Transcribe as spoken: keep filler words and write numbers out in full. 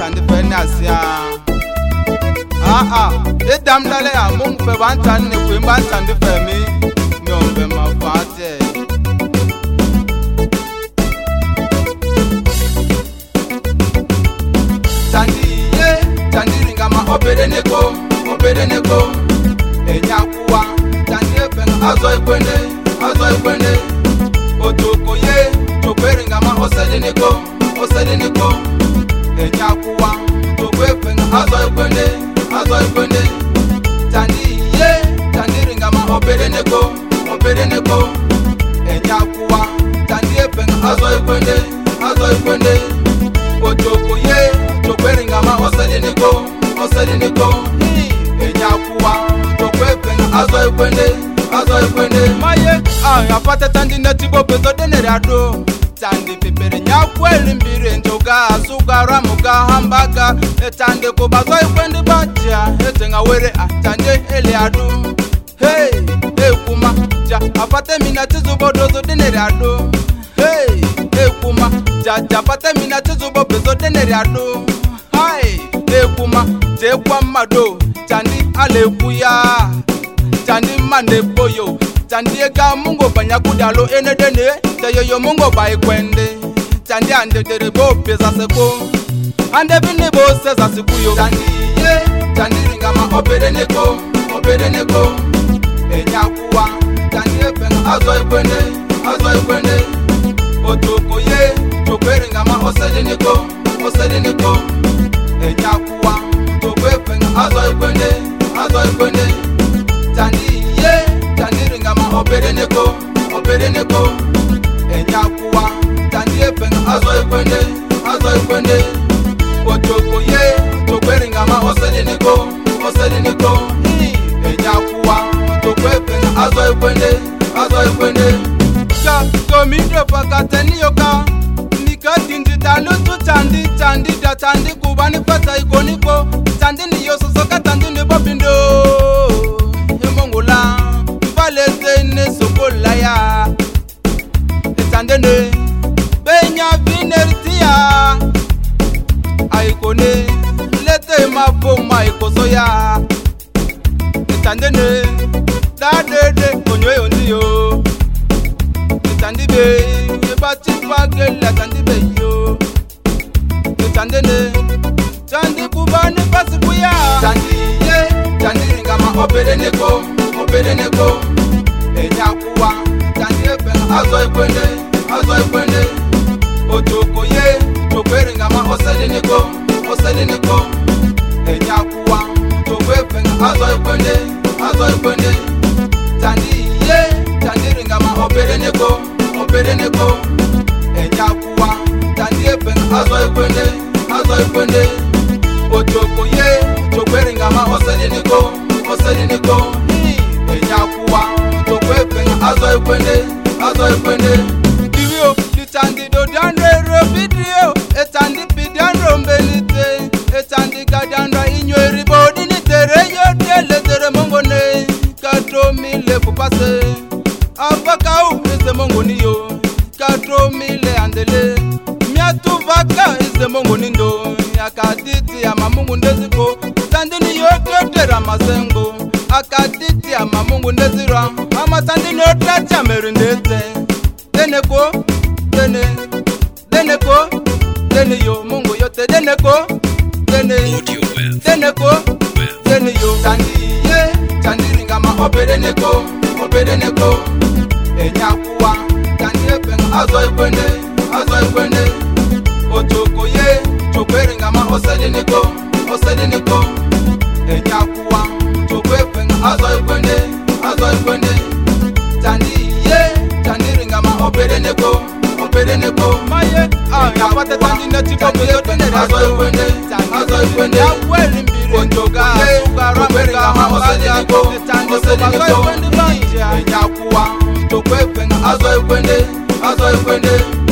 tandi fenasia ah ah e dam dale a mung pe ban tan ne kwe ban tandi femi nyombe mafate tandi ye tandi ringa ma obede neko obede neko enyakuwa tandi penga azo ikwende azo ikwende otoko ye tokeringa ma osede neko osede neko enyakuwa tokwe penga azo ikwende azo ikwende tandi ye tandi ringa ma obede neko obede neko enyakuwa tandi penga azo ikwende azo ikwende otoko ye tokweringa ma osede neko osede neko enyakuwa tokwe penga azo ikwende azo ikwende maye ah apata tandi natibo bezo denerado tandi pepere nyakweli mbire njoga asugara muga hambaga etande ko bazo ikwende bacha etenga were atande eliadu hey ekuma ja apata minatizo bodozo denerado hey ekuma ja ja apata minatizo bodozo denerado hai ekuma je kwa mado tandi alekuya tandi mande boyo tandi ega mungo banyakudalo enedene tayoyo mungo baikwende tandi ande dere bo pesa seko ande bine bo sesa sikuyo tandi ye tandi ringa ma obede neko obede neko enyakuwa tandi epenga azo ikwende azo ikwende otoko ye tokweringa ma osede neko osede neko enyakuwa tokwepenga azo ikwende azo ikwende tandi ye tandi ringa ma obede neko obede neko enyakuwa tandi epenga azo ikwende azo ikwende otoko ye tokweringa ma osede neko osede neko enyakuwa tokwepenga azo ikwende azo ikwende ka komindro pakateni yoka nikatindi talutu tandi tandi da tandi kubani fata ikoniko tandi ni yososoka tandi ni bobindo emongola valete ne sokola ya tandi ne benya vinertia aikone lete mapo maikoso ya tandi ne dadede onyoyo ndiyo tandi be yebati pagela tandi be yo tandi ne tandi kubani pasi kuya tandi ye tandi ringa ma obede neko obede neko enyakuwa tandi epenga azo ikwende azo ikwende otoko ye tokweringa ma osede neko osede neko enyakuwa tokwepenga azo ikwende azo ikwende tandi ye tandi ringa ma obede neko obede neko enyakuwa tandi epenga azo ikwende azo ikwende otoko ye tokweringa ma osede neko osede neko enyakuwa tokwepenga azo ikwende azo ikwende diwio litandi do dandre video etandi pidandro mbelite etandi gadandra inyweri bodi ni tere yo dele tere mongone katro mile kupase avakau ese mongoni yo katro mile andele miatu vaka ese mongoni ndo akaditi ya mamungu ndeziko tandini yote tera masengo akaditi ya mamungu ndezira ama tandini yote chameri ndete deneko dene deneko dene yo mungu yote deneko dene deneko dene yo tandi ye tandi ringa ma obede neko obede neko enyakuwa tandi epenga azo ikwende azo ikwende otoko ye tokweringa ma osede neko osede neko enyakuwa tokwepenga azo ikwende azo ikwende tandi ye tandi ringa ma obede neko obede neko maye ah yapate tandi netibo bezo denere azo ikwende azo ikwende yakweli mbire onjoga sugara mweringa ma osede neko osede neko enyakuwa tokwepenga azo ikwende azo ikwende